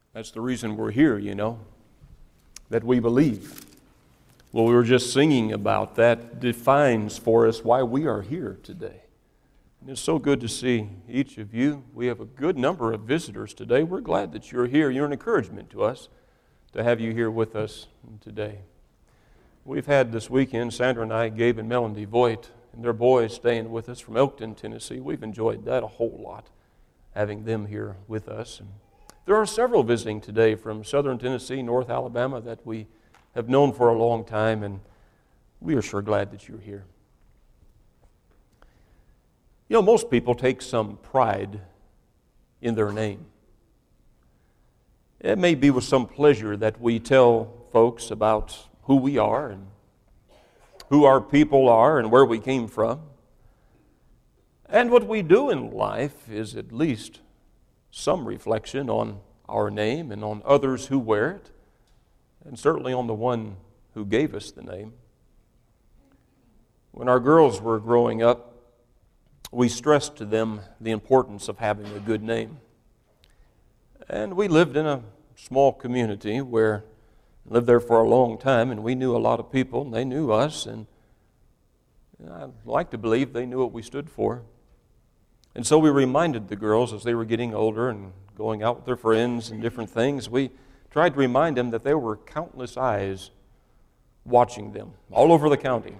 That's the reason we're here, that we believe. Well, we were just singing about that defines for us why we are here today. And it's so good to see each of you. We have a good number of visitors today. We're glad that you're here. You're an encouragement to us to have you here with us today. We've had this weekend, Sandra and I, Gabe and Melanie Voigt, and their boys staying with us from Elkton, Tennessee. We've enjoyed that a whole lot, having them here with us. And there are several visiting today from southern Tennessee, North Alabama, that we have known for a long time, and we are sure glad that you're here. Most people take some pride in their name. It may be with some pleasure that we tell folks about who we are and who our people are and where we came from. And what we do in life is at least some reflection on our name and on others who wear it, and certainly on the one who gave us the name. When our girls were growing up, we stressed to them the importance of having a good name. And we lived in a small community where we lived there for a long time, and we knew a lot of people, and they knew us, and I'd like to believe they knew what we stood for. And so we reminded the girls as they were getting older and going out with their friends and different things, we tried to remind them that there were countless eyes watching them all over the county.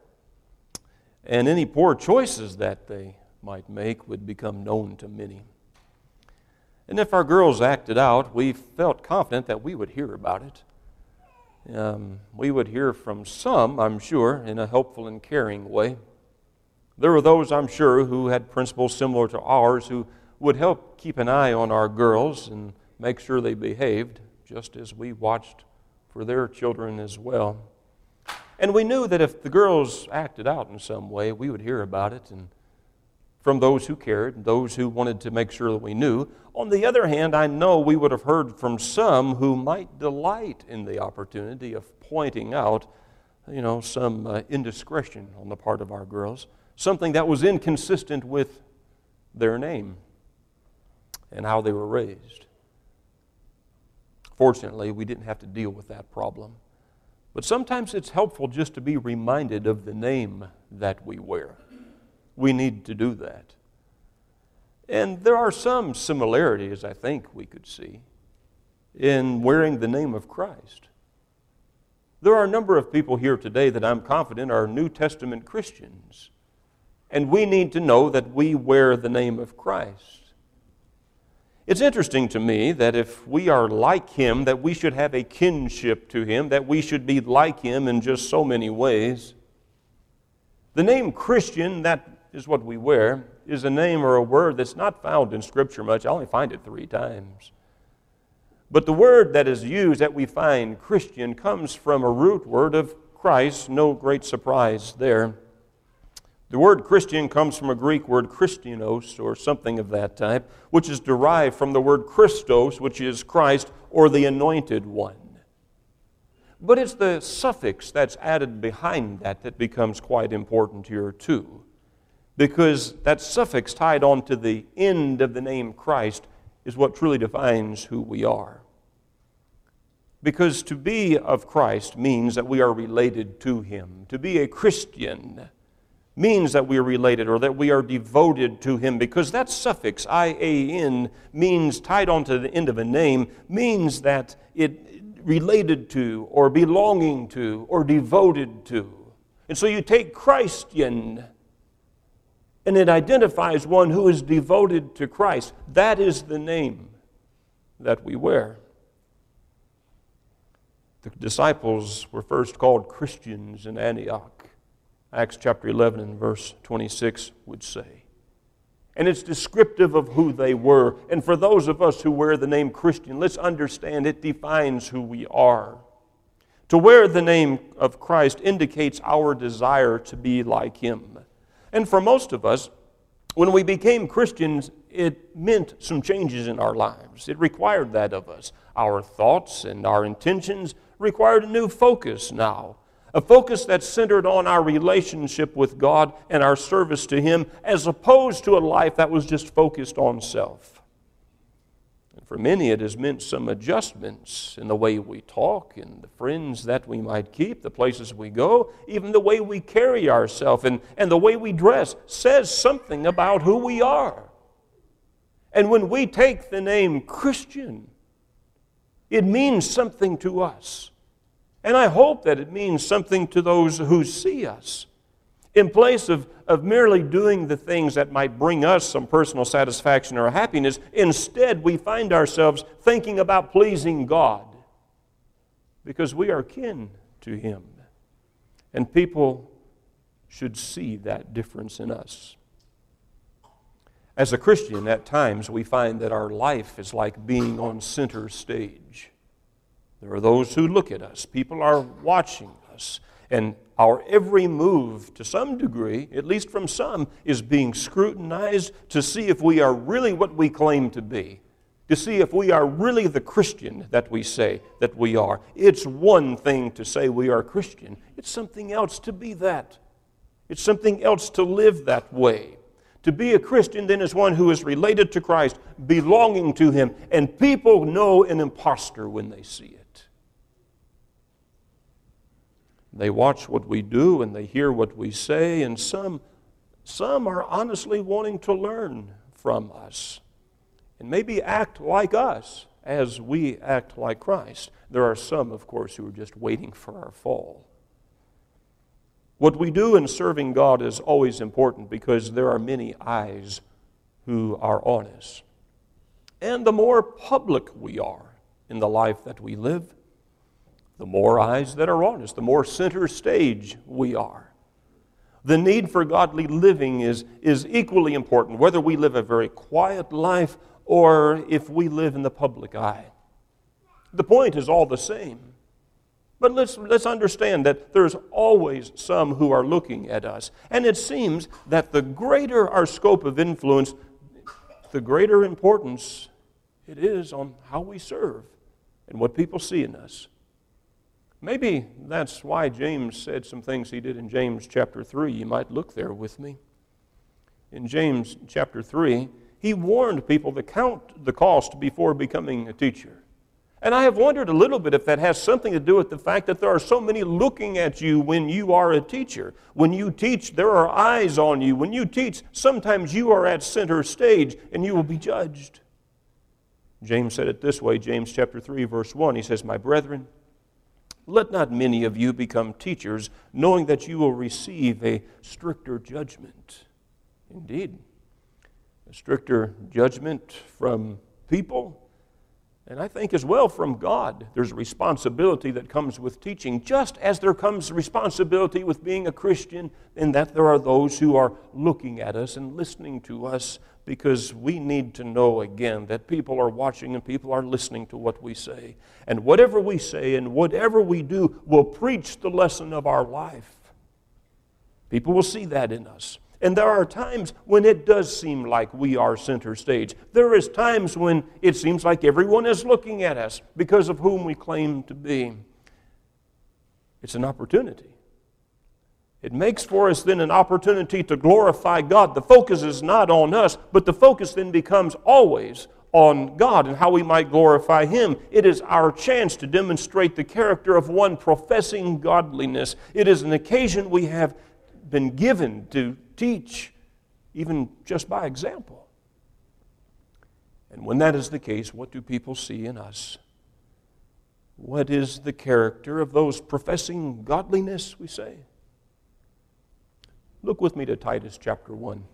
And any poor choices that they might make would become known to many. And if our girls acted out, we felt confident that we would hear about it. We would hear from some, I'm sure, in a helpful and caring way. There were those, I'm sure, who had principles similar to ours who would help keep an eye on our girls and make sure they behaved, just as we watched for their children as well. And we knew that if the girls acted out in some way, we would hear about it, and from those who cared, and those who wanted to make sure that we knew. On the other hand, I know we would have heard from some who might delight in the opportunity of pointing out, some indiscretion on the part of our girls, something that was inconsistent with their name and how they were raised. Fortunately, we didn't have to deal with that problem. But sometimes it's helpful just to be reminded of the name that we wear. We need to do that. And there are some similarities, I think, we could see in wearing the name of Christ. There are a number of people here today that I'm confident are New Testament Christians. And we need to know that we wear the name of Christ. It's interesting to me that if we are like Him, that we should have a kinship to Him, that we should be like Him in just so many ways. The name Christian, that is what we wear, is a name or a word that's not found in Scripture much. I only find it 3 times. But the word that is used that we find Christian comes from a root word of Christ, no great surprise there. The word Christian comes from a Greek word Christianos, or something of that type, which is derived from the word Christos, which is Christ, or the Anointed One. But it's the suffix that's added behind that becomes quite important here too, because that suffix tied on to the end of the name Christ is what truly defines who we are. Because to be of Christ means that we are related to Him. To be a Christian means that we are related or that we are devoted to Him, because that suffix, I-A-N, means tied onto the end of a name, means that it related to or belonging to or devoted to. And so you take Christian, and it identifies one who is devoted to Christ. That is the name that we wear. The disciples were first called Christians in Antioch. Acts chapter 11 and verse 26 would say. And it's descriptive of who they were. And for those of us who wear the name Christian, let's understand it defines who we are. To wear the name of Christ indicates our desire to be like Him. And for most of us, when we became Christians, it meant some changes in our lives. It required that of us. Our thoughts and our intentions required a new focus now. A focus that's centered on our relationship with God and our service to Him, as opposed to a life that was just focused on self. For many, it has meant some adjustments in the way we talk, in the friends that we might keep, the places we go, even the way we carry ourselves and the way we dress says something about who we are. And when we take the name Christian, it means something to us. And I hope that it means something to those who see us. In place of merely doing the things that might bring us some personal satisfaction or happiness, instead we find ourselves thinking about pleasing God because we are kin to Him. And people should see that difference in us. As a Christian, at times we find that our life is like being on center stage. There are those who look at us. People are watching us. And our every move, to some degree, at least from some, is being scrutinized to see if we are really what we claim to be, to see if we are really the Christian that we say that we are. It's one thing to say we are Christian. It's something else to be that. It's something else to live that way. To be a Christian, then, is one who is related to Christ, belonging to Him, and people know an impostor when they see it. They watch what we do and they hear what we say, and some are honestly wanting to learn from us and maybe act like us as we act like Christ. There are some, of course, who are just waiting for our fall. What we do in serving God is always important because there are many eyes who are on us. And the more public we are in the life that we live, the more eyes that are on us, the more center stage we are. The need for godly living is equally important, whether we live a very quiet life or if we live in the public eye. The point is all the same. But let's understand that there's always some who are looking at us. And it seems that the greater our scope of influence, the greater importance it is on how we serve and what people see in us. Maybe that's why James said some things he did in James chapter 3. You might look there with me. In James chapter 3, he warned people to count the cost before becoming a teacher. And I have wondered a little bit if that has something to do with the fact that there are so many looking at you when you are a teacher. When you teach, there are eyes on you. When you teach, sometimes you are at center stage and you will be judged. James said it this way, James chapter 3, verse 1. He says, "My brethren, let not many of you become teachers, knowing that you will receive a stricter judgment." Indeed, a stricter judgment from people, and I think as well from God. There's a responsibility that comes with teaching, just as there comes responsibility with being a Christian, in that there are those who are looking at us and listening to us, because we need to know again that people are watching and people are listening to what we say. And whatever we say and whatever we do will preach the lesson of our life. People will see that in us. And there are times when it does seem like we are center stage. There is times when it seems like everyone is looking at us because of whom we claim to be. It's an opportunity. It makes for us then an opportunity to glorify God. The focus is not on us, but the focus then becomes always on God and how we might glorify Him. It is our chance to demonstrate the character of one professing godliness. It is an occasion we have been given to teach, even just by example. And when that is the case, what do people see in us? What is the character of those professing godliness, we say? Look with me to Titus chapter 1.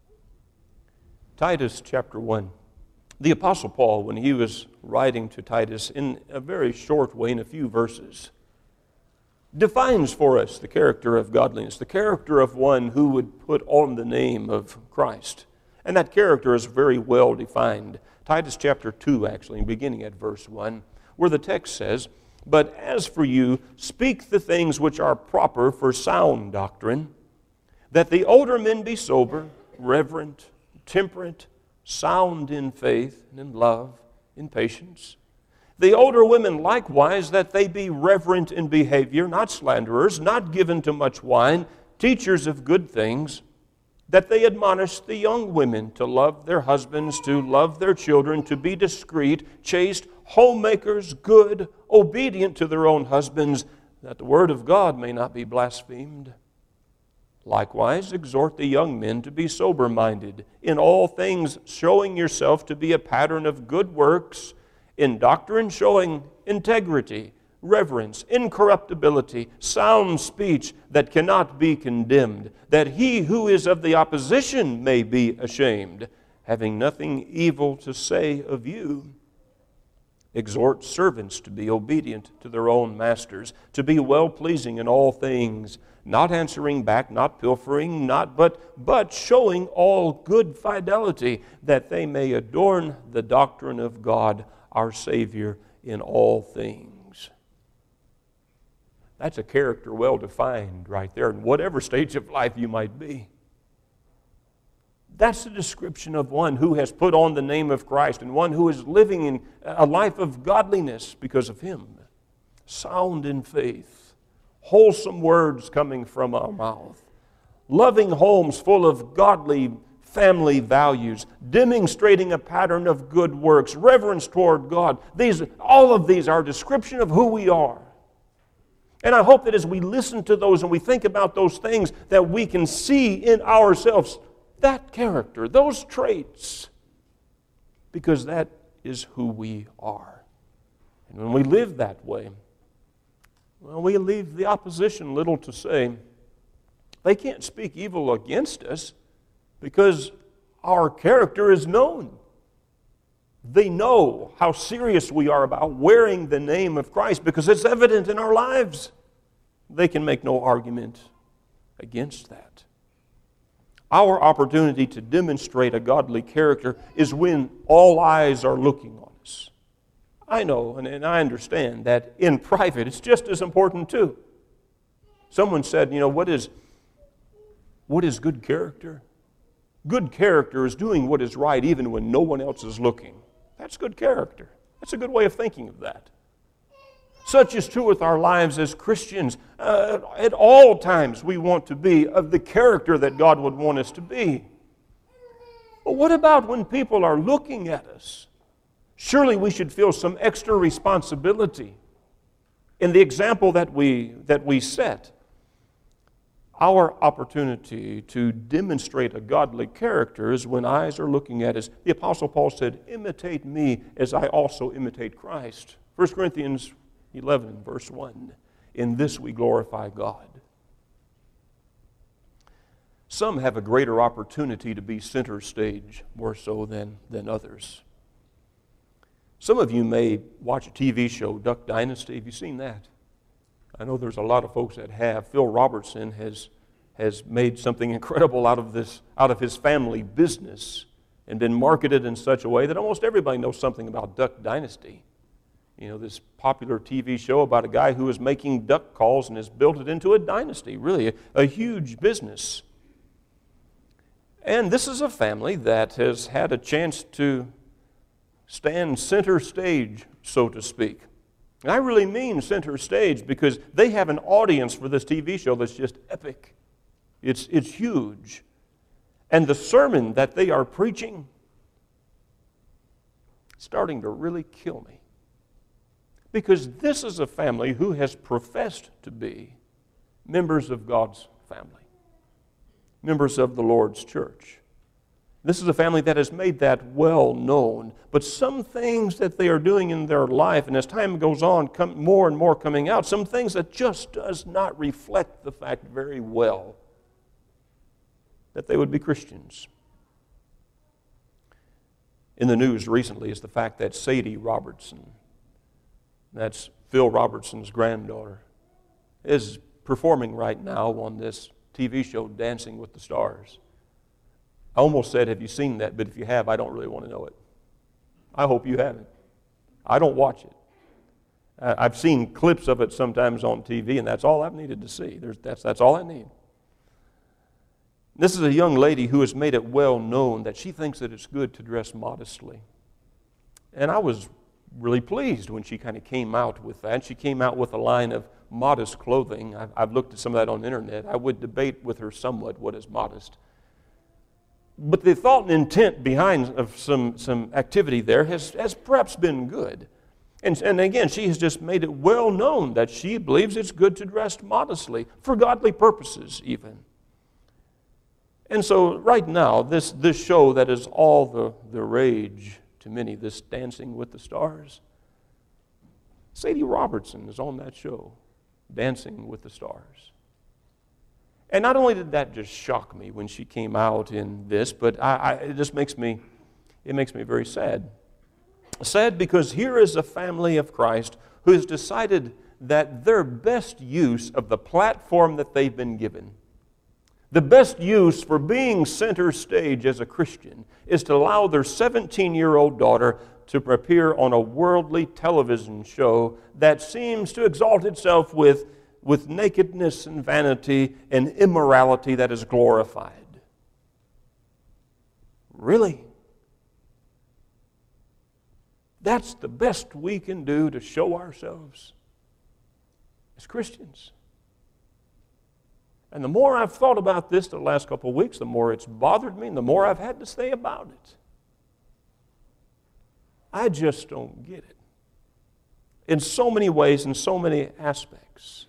Titus chapter 1. The Apostle Paul, when he was writing to Titus in a very short way, in a few verses, defines for us the character of godliness, the character of one who would put on the name of Christ. And that character is very well defined. Titus chapter 2, actually, beginning at verse 1, where the text says, "But as for you, speak the things which are proper for sound doctrine, that the older men be sober, reverent, temperate, sound in faith and in love, in patience. The older women likewise, that they be reverent in behavior, not slanderers, not given to much wine, teachers of good things, that they admonish the young women to love their husbands, to love their children, to be discreet, chaste, homemakers, good, obedient to their own husbands, that the word of God may not be blasphemed. Likewise, exhort the young men to be sober-minded, in all things showing yourself to be a pattern of good works, in doctrine showing integrity, reverence, incorruptibility, sound speech that cannot be condemned, that he who is of the opposition may be ashamed, having nothing evil to say of you. Exhort servants to be obedient to their own masters, to be well-pleasing in all things, not answering back, not pilfering, but showing all good fidelity, that they may adorn the doctrine of God, our Savior, in all things. That's a character well defined right there, in whatever stage of life you might be. That's the description of one who has put on the name of Christ and one who is living in a life of godliness because of Him. Sound in faith, wholesome words coming from our mouth, loving homes full of godly family values, demonstrating a pattern of good works, reverence toward God. All of these are a description of who we are. And I hope that as we listen to those and we think about those things, that we can see in ourselves that character, those traits, because that is who we are. And when we live that way, well, we leave the opposition little to say. They can't speak evil against us because our character is known. They know how serious we are about wearing the name of Christ because it's evident in our lives. They can make no argument against that. Our opportunity to demonstrate a godly character is when all eyes are looking on us. I know and I understand that in private it's just as important too. Someone said, what is good character? Good character is doing what is right even when no one else is looking. That's good character. That's a good way of thinking of that. Such is true with our lives as Christians. At all times we want to be of the character that God would want us to be. But what about when people are looking at us? Surely we should feel some extra responsibility in the example that we set. Our opportunity to demonstrate a godly character is when eyes are looking at us. The Apostle Paul said, imitate me as I also imitate Christ. 1 Corinthians 11, verse 1. In this we glorify God. Some have a greater opportunity to be center stage, more so than others. Some of you may watch a TV show, Duck Dynasty. Have you seen that? I know there's a lot of folks that have. Phil Robertson has made something incredible out of his family business and been marketed in such a way that almost everybody knows something about Duck Dynasty. This popular TV show about a guy who is making duck calls and has built it into a dynasty, really a huge business. And this is a family that has had a chance to stand center stage, so to speak. And I really mean center stage because they have an audience for this TV show that's just epic. It's huge. And the sermon that they are preaching is starting to really kill me. Because this is a family who has professed to be members of God's family, members of the Lord's church. This is a family that has made that well known. But some things that they are doing in their life, and as time goes on, come more and more coming out, some things that just does not reflect the fact very well that they would be Christians. In the news recently is the fact that Sadie Robertson, that's Phil Robertson's granddaughter, is performing right now on this TV show, Dancing with the Stars. I almost said, have you seen that? But if you have, I don't really want to know it. I hope you haven't. I don't watch it. I've seen clips of it sometimes on TV, and that's all I've needed to see. That's all I need. This is a young lady who has made it well known that she thinks that it's good to dress modestly. And I was really pleased when she kind of came out with that. She came out with a line of modest clothing. I've looked at some of that on the internet. I would debate with her somewhat what is modest. But the thought and intent behind of some activity there has perhaps been good. And again, she has just made it well known that she believes it's good to dress modestly, for godly purposes even. And so right now, this show that is all the rage to many, this Dancing with the Stars, Sadie Robertson is on that show, Dancing with the Stars. And not only did that just shock me when she came out in this, but it just makes me very sad. Sad because here is a family of Christ who has decided that their best use of the platform that they've been given, the best use for being center stage as a Christian, is to allow their 17-year-old daughter to appear on a worldly television show that seems to exalt itself with nakedness and vanity and immorality that is glorified. Really? That's the best we can do to show ourselves as Christians. And the more I've thought about this the last couple of weeks, the more it's bothered me and the more I've had to say about it. I just don't get it. In so many ways, in so many aspects.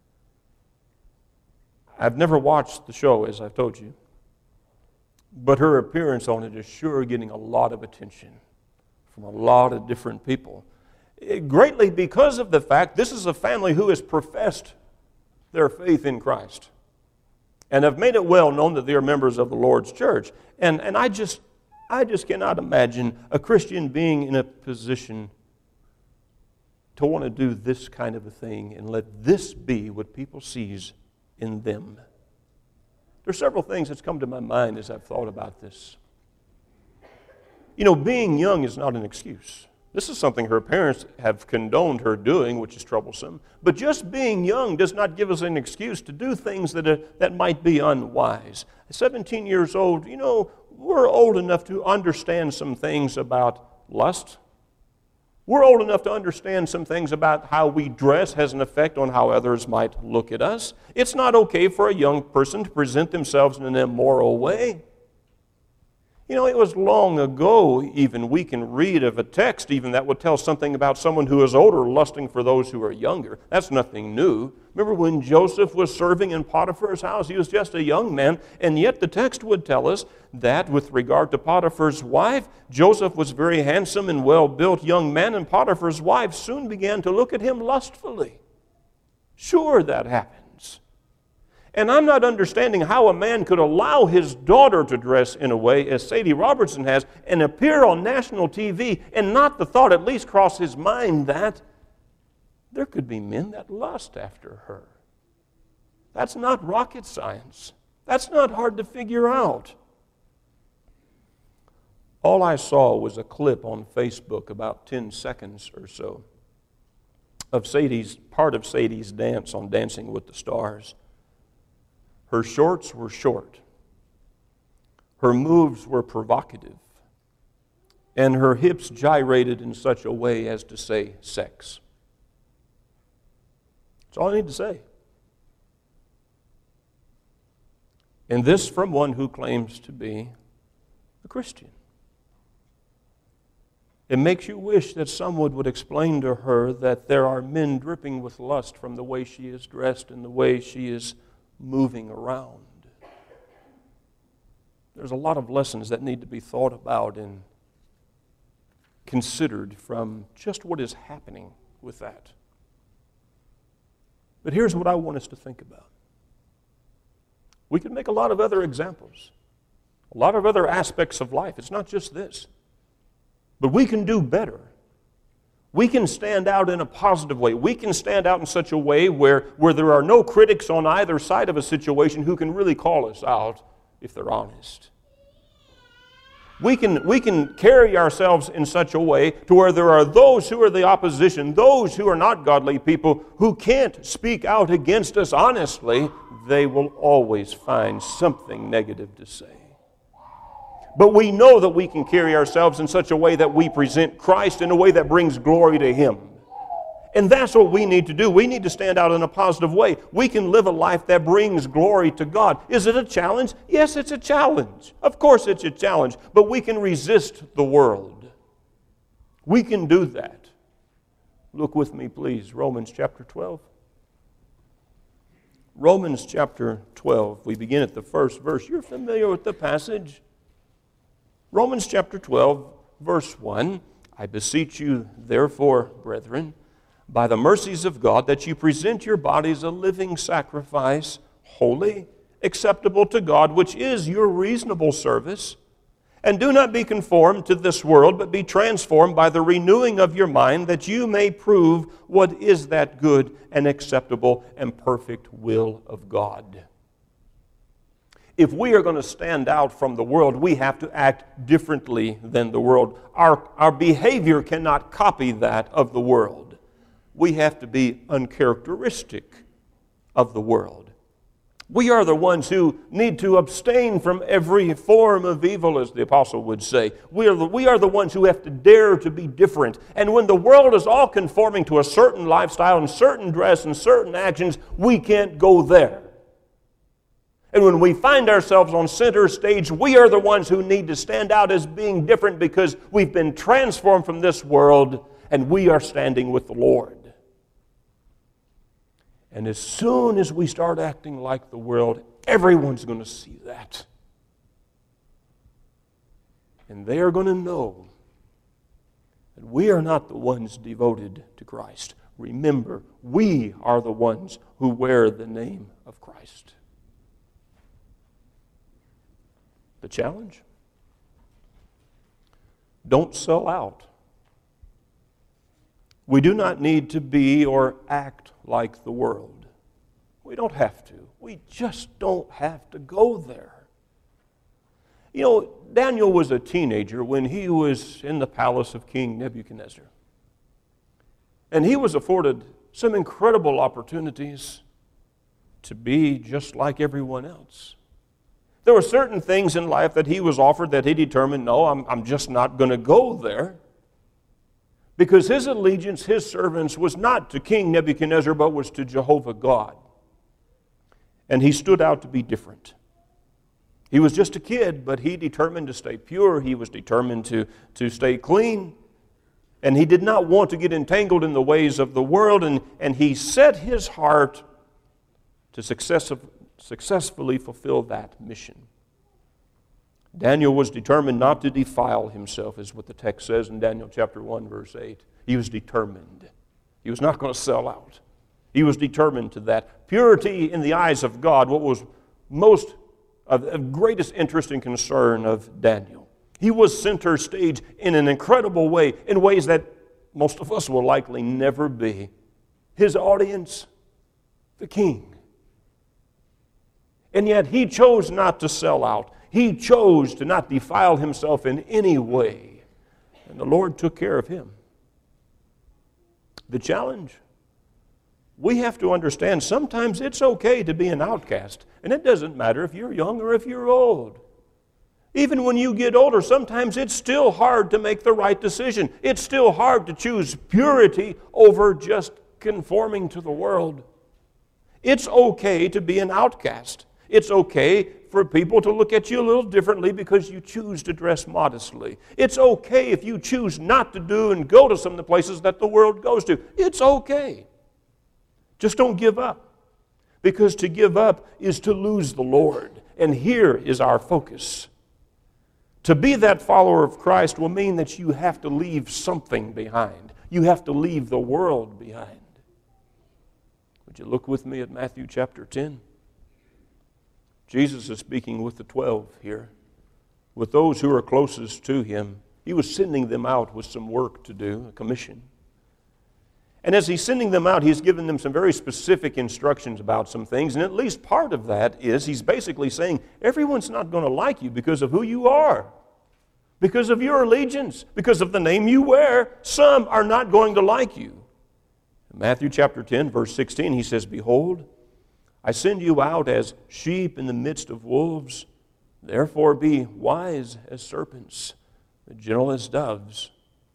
I've never watched the show, as I've told you, but her appearance on it is sure getting a lot of attention from a lot of different people. Greatly because of the fact this is a family who has professed their faith in Christ and have made it well known that they are members of the Lord's church. And I just cannot imagine a Christian being in a position to want to do this kind of a thing and let this be what people sees in them. There's several things that's come to my mind as I've thought about this. You know, being young is not an excuse. This is something her parents have condoned her doing, which is troublesome. But just being young does not give us an excuse to do things that might be unwise. At 17 years old, you know, we're old enough to understand some things about lust. We're old enough to understand some things about how we dress has an effect on how others might look at us. It's not okay for a young person to present themselves in an immoral way. You know, it was long ago, even, we can read of a text even that would tell something about someone who is older lusting for those who are younger. That's nothing new. Remember when Joseph was serving in Potiphar's house? He was just a young man, and yet the text would tell us that with regard to Potiphar's wife, Joseph was a very handsome and well-built young man, and Potiphar's wife soon began to look at him lustfully. Sure, that happened. And I'm not understanding how a man could allow his daughter to dress in a way as Sadie Robertson has and appear on national TV and not the thought at least cross his mind that there could be men that lust after her. That's not rocket science. That's not hard to figure out. All I saw was a clip on Facebook, about 10 seconds or so, of part of Sadie's dance on Dancing with the Stars. Her shorts were short. Her moves were provocative. And her hips gyrated in such a way as to say sex. That's all I need to say. And this from one who claims to be a Christian. It makes you wish that someone would explain to her that there are men dripping with lust from the way she is dressed and the way she is moving around. There's a lot of lessons that need to be thought about and considered from just what is happening with that. But here's what I want us to think about. We could make a lot of other examples, a lot of other aspects of life. It's not just this. But we can do better. We can stand out in a positive way. We can stand out in such a way where there are no critics on either side of a situation who can really call us out if they're honest. We can carry ourselves in such a way to where there are those who are the opposition, those who are not godly people, who can't speak out against us honestly. They will always find something negative to say. But we know that we can carry ourselves in such a way that we present Christ in a way that brings glory to Him. And that's what we need to do. We need to stand out in a positive way. We can live a life that brings glory to God. Is it a challenge? Yes, it's a challenge. Of course it's a challenge. But we can resist the world. We can do that. Look with me, please. Romans chapter 12. Romans chapter 12. We begin at the first verse. You're familiar with the passage. Romans chapter 12, verse 1. I beseech you, therefore, brethren, by the mercies of God, that you present your bodies a living sacrifice, holy, acceptable to God, which is your reasonable service. And do not be conformed to this world, but be transformed by the renewing of your mind, that you may prove what is that good and acceptable and perfect will of God. If we are going to stand out from the world, we have to act differently than the world. Our behavior cannot copy that of the world. We have to be uncharacteristic of the world. We are the ones who need to abstain from every form of evil, as the apostle would say. We are the ones who have to dare to be different. And when the world is all conforming to a certain lifestyle and certain dress and certain actions, we can't go there. And when we find ourselves on center stage, we are the ones who need to stand out as being different because we've been transformed from this world and we are standing with the Lord. And as soon as we start acting like the world, everyone's going to see that. And they are going to know that we are not the ones devoted to Christ. Remember, we are the ones who wear the name of Christ. The challenge? Don't sell out. We do not need to be or act like the world. We don't have to. We just don't have to go there. You know, Daniel was a teenager when he was in the palace of King Nebuchadnezzar. And he was afforded some incredible opportunities to be just like everyone else. There were certain things in life that he was offered that he determined, no, I'm just not going to go there. Because his allegiance, his servants, was not to King Nebuchadnezzar, but was to Jehovah God. And he stood out to be different. He was just a kid, but he determined to stay pure. He was determined to stay clean. And he did not want to get entangled in the ways of the world. And he set his heart to successfully fulfill that mission. Daniel was determined not to defile himself, is what the text says in Daniel chapter 1, verse 8. He was determined. He was not going to sell out. He was determined to that. Purity in the eyes of God, what was most of greatest interest and concern of Daniel. He was center stage in an incredible way, in ways that most of us will likely never be. His audience, the king. And yet he chose not to sell out. He chose to not defile himself in any way. And the Lord took care of him. The challenge? We have to understand sometimes it's okay to be an outcast. And it doesn't matter if you're young or if you're old. Even when you get older, sometimes it's still hard to make the right decision. It's still hard to choose purity over just conforming to the world. It's okay to be an outcast. It's okay for people to look at you a little differently because you choose to dress modestly. It's okay if you choose not to do and go to some of the places that the world goes to. It's okay. Just don't give up. Because to give up is to lose the Lord. And here is our focus. To be that follower of Christ will mean that you have to leave something behind. You have to leave the world behind. Would you look with me at Matthew chapter 10? Jesus is speaking with the 12 here, with those who are closest to him. He was sending them out with some work to do, a commission. And as he's sending them out, he's given them some very specific instructions about some things. And at least part of that is he's basically saying, everyone's not going to like you because of who you are, because of your allegiance, because of the name you wear. Some are not going to like you. In Matthew chapter 10, verse 16, he says, Behold, I send you out as sheep in the midst of wolves. Therefore be wise as serpents, but gentle as doves.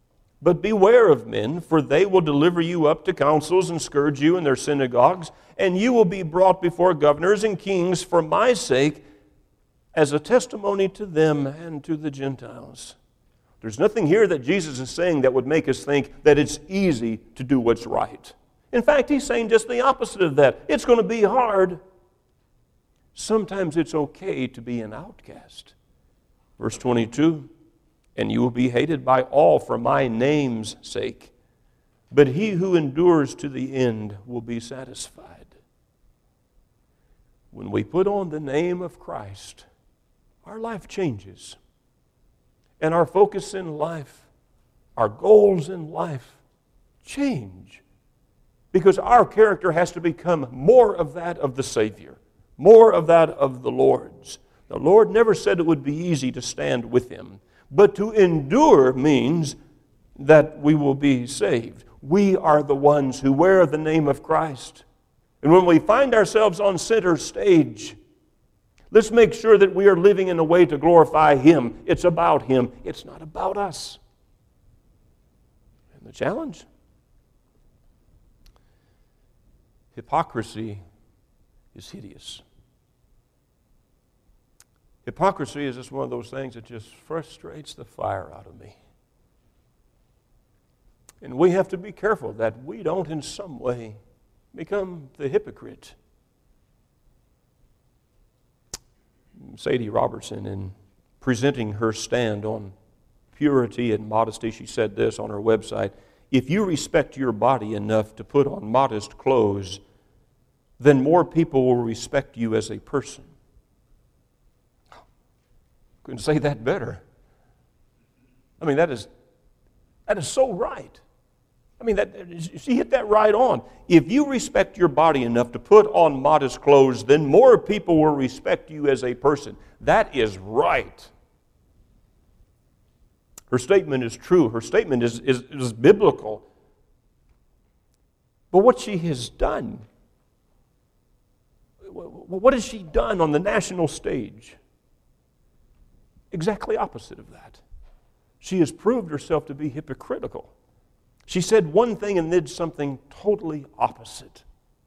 But beware of men, for they will deliver you up to councils and scourge you in their synagogues, and you will be brought before governors and kings for my sake as a testimony to them and to the Gentiles. There's nothing here that Jesus is saying that would make us think that it's easy to do what's right. In fact, he's saying just the opposite of that. It's going to be hard. Sometimes it's okay to be an outcast. Verse 22, and you will be hated by all for my name's sake, but he who endures to the end will be satisfied. When we put on the name of Christ, our life changes. And our focus in life, our goals in life change. Because our character has to become more of that of the Savior, more of that of the Lord's. The Lord never said it would be easy to stand with Him. But to endure means that we will be saved. We are the ones who wear the name of Christ. And when we find ourselves on center stage, let's make sure that we are living in a way to glorify Him. It's about Him. It's not about us. And the challenge? Hypocrisy is hideous. Hypocrisy is just one of those things that just frustrates the fire out of me. And we have to be careful that we don't in some way become the hypocrite. Sadie Robertson, in presenting her stand on purity and modesty, she said this on her website: if you respect your body enough to put on modest clothes, then more people will respect you as a person. Couldn't say that better. I mean, that is so right. I mean, she hit that right on. If you respect your body enough to put on modest clothes, then more people will respect you as a person. That is right. Her statement is true. Her statement is biblical. But what she has done, what has she done on the national stage? Exactly opposite of that. She has proved herself to be hypocritical. She said one thing and did something totally opposite.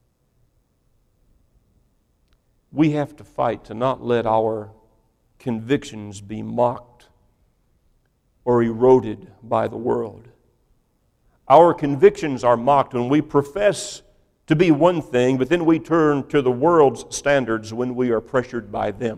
We have to fight to not let our convictions be mocked or eroded by the world. Our convictions are mocked when we profess to be one thing, but then we turn to the world's standards when we are pressured by them.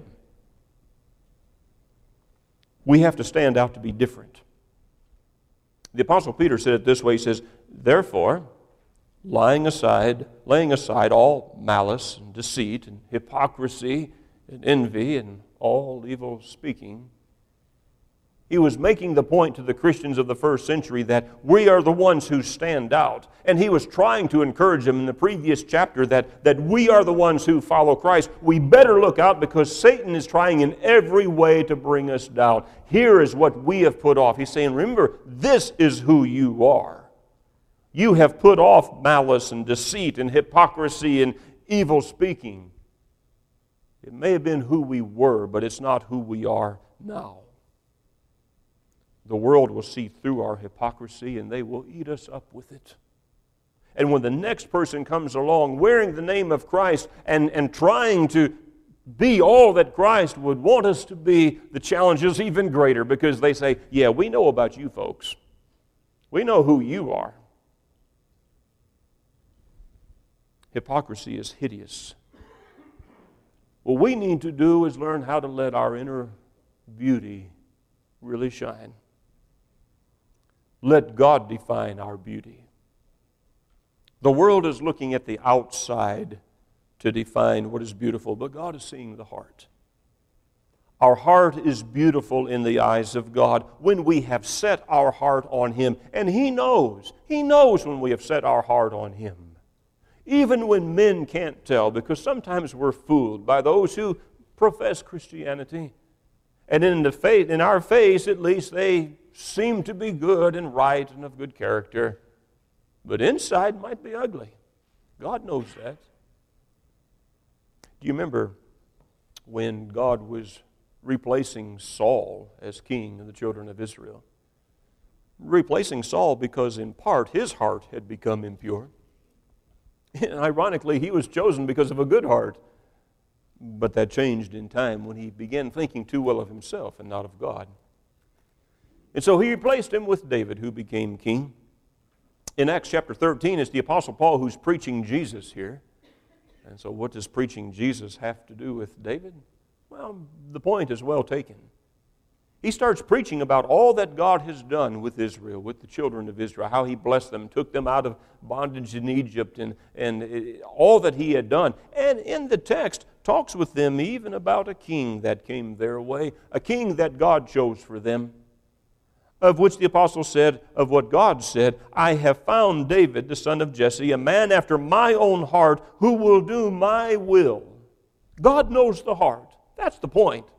We have to stand out to be different. The Apostle Peter said it this way. He says, therefore, laying aside all malice and deceit and hypocrisy and envy and all evil speaking, he was making the point to the Christians of the first century that we are the ones who stand out. And he was trying to encourage them in the previous chapter that we are the ones who follow Christ. We better look out because Satan is trying in every way to bring us down. Here is what we have put off. He's saying, remember, this is who you are. You have put off malice and deceit and hypocrisy and evil speaking. It may have been who we were, but it's not who we are now. The world will see through our hypocrisy and they will eat us up with it. And when the next person comes along wearing the name of Christ and trying to be all that Christ would want us to be, the challenge is even greater because they say, yeah, we know about you folks. We know who you are. Hypocrisy is hideous. What we need to do is learn how to let our inner beauty really shine. Let God define our beauty. The world is looking at the outside to define what is beautiful, but God is seeing the heart. Our heart is beautiful in the eyes of God when we have set our heart on Him. And He knows when we have set our heart on Him. Even when men can't tell, because sometimes we're fooled by those who profess Christianity. And in our face, at least, they seem to be good and right and of good character. But inside might be ugly. God knows that. Do you remember when God was replacing Saul as king of the children of Israel? replacing Saul because in part his heart had become impure. And ironically, he was chosen because of a good heart. But that changed in time when he began thinking too well of himself and not of God. And so he replaced him with David, who became king. In Acts chapter 13, it's the Apostle Paul who's preaching Jesus here. And so what does preaching Jesus have to do with David? Well, the point is well taken. He starts preaching about all that God has done with Israel, with the children of Israel, how He blessed them, took them out of bondage in Egypt, and all that He had done. And in the text, talks with them even about a king that came their way, a king that God chose for them, of which the apostle said, of what God said, I have found David, the son of Jesse, a man after my own heart, who will do my will. God knows the heart. That's the point.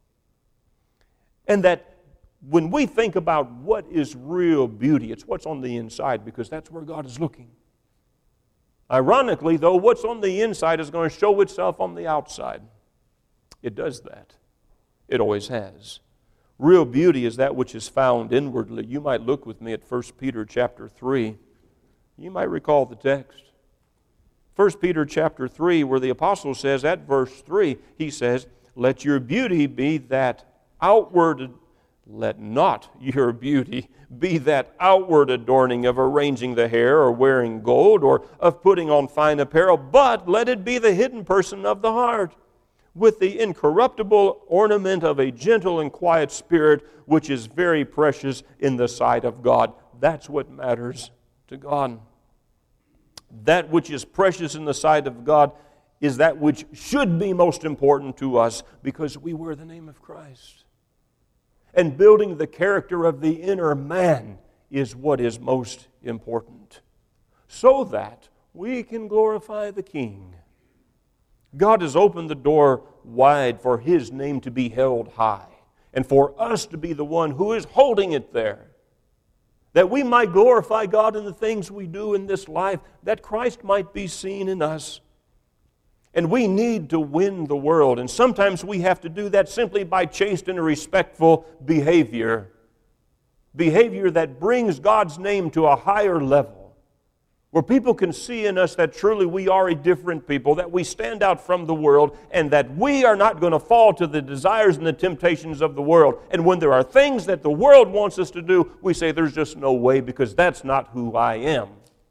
And that when we think about what is real beauty, it's what's on the inside, because that's where God is looking. Ironically, though, what's on the inside is going to show itself on the outside. It does that. It always has. Real beauty is that which is found inwardly. You might look with me at 1 Peter chapter 3. You might recall the text. 1 Peter chapter 3, where the apostle says at verse 3, he says, let your beauty be that outward, let not your beauty be that outward adorning of arranging the hair or wearing gold or of putting on fine apparel, but let it be the hidden person of the heart, with the incorruptible ornament of a gentle and quiet spirit, which is very precious in the sight of God. That's what matters to God. That which is precious in the sight of God is that which should be most important to us, because we wear the name of Christ. And building the character of the inner man is what is most important, so that we can glorify the King. God has opened the door wide for His name to be held high, and for us to be the one who is holding it there, that we might glorify God in the things we do in this life, that Christ might be seen in us. And we need to win the world, and sometimes we have to do that simply by chaste and respectful behavior that brings God's name to a higher level, where people can see in us that truly we are a different people, that we stand out from the world, and that we are not going to fall to the desires and the temptations of the world. And when there are things that the world wants us to do, we say there's just no way, because that's not who I am.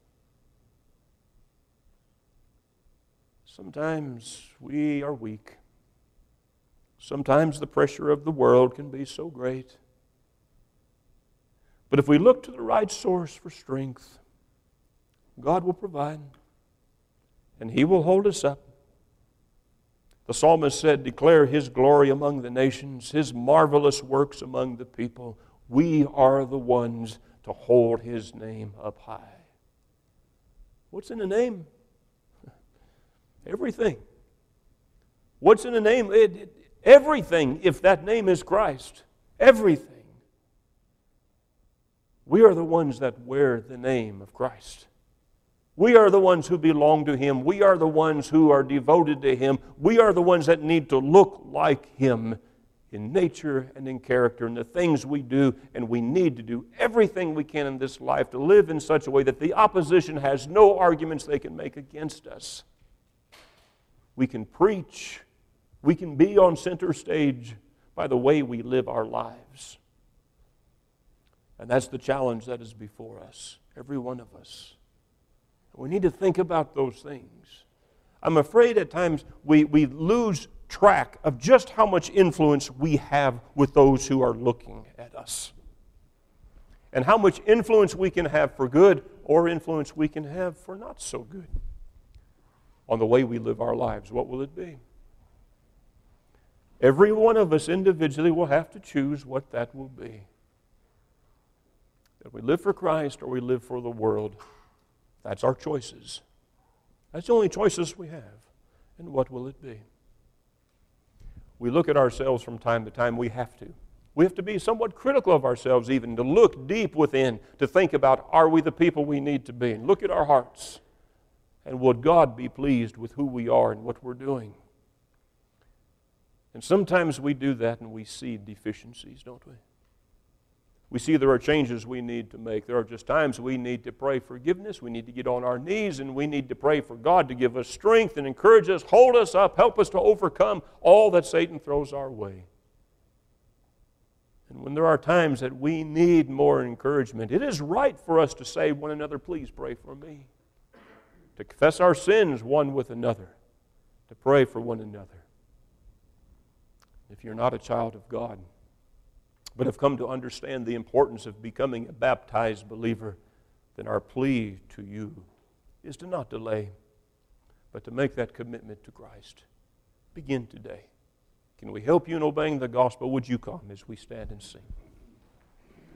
Sometimes we are weak. Sometimes the pressure of the world can be so great. But if we look to the right source for strength, God will provide, and He will hold us up. The psalmist said, declare His glory among the nations, His marvelous works among the people. We are the ones to hold His name up high. What's in the name? Everything. What's in the name? Everything, if that name is Christ. Everything. We are the ones that wear the name of Christ. We are the ones who belong to Him. We are the ones who are devoted to Him. We are the ones that need to look like Him in nature and in character and the things we do, and we need to do everything we can in this life to live in such a way that the opposition has no arguments they can make against us. We can preach. We can be on center stage by the way we live our lives. And that's the challenge that is before us, every one of us. We need to think about those things. I'm afraid at times we lose track of just how much influence we have with those who are looking at us, and how much influence we can have for good or influence we can have for not so good on the way we live our lives. What will it be? Every one of us individually will have to choose what that will be. That we live for Christ or we live for the world. That's our choices. That's the only choices we have. And what will it be? We look at ourselves from time to time. We have to. We have to be somewhat critical of ourselves even, to look deep within, to think about, are we the people we need to be? And look at our hearts. And would God be pleased with who we are and what we're doing? And sometimes we do that and we see deficiencies, don't we? We see there are changes we need to make. There are just times we need to pray forgiveness. We need to get on our knees, and we need to pray for God to give us strength and encourage us, hold us up, help us to overcome all that Satan throws our way. And when there are times that we need more encouragement, it is right for us to say one another, please pray for me. To confess our sins one with another. To pray for one another. If you're not a child of God, but have come to understand the importance of becoming a baptized believer, then our plea to you is to not delay, but to make that commitment to Christ. Begin today. Can we help you in obeying the gospel? Would you come as we stand and sing?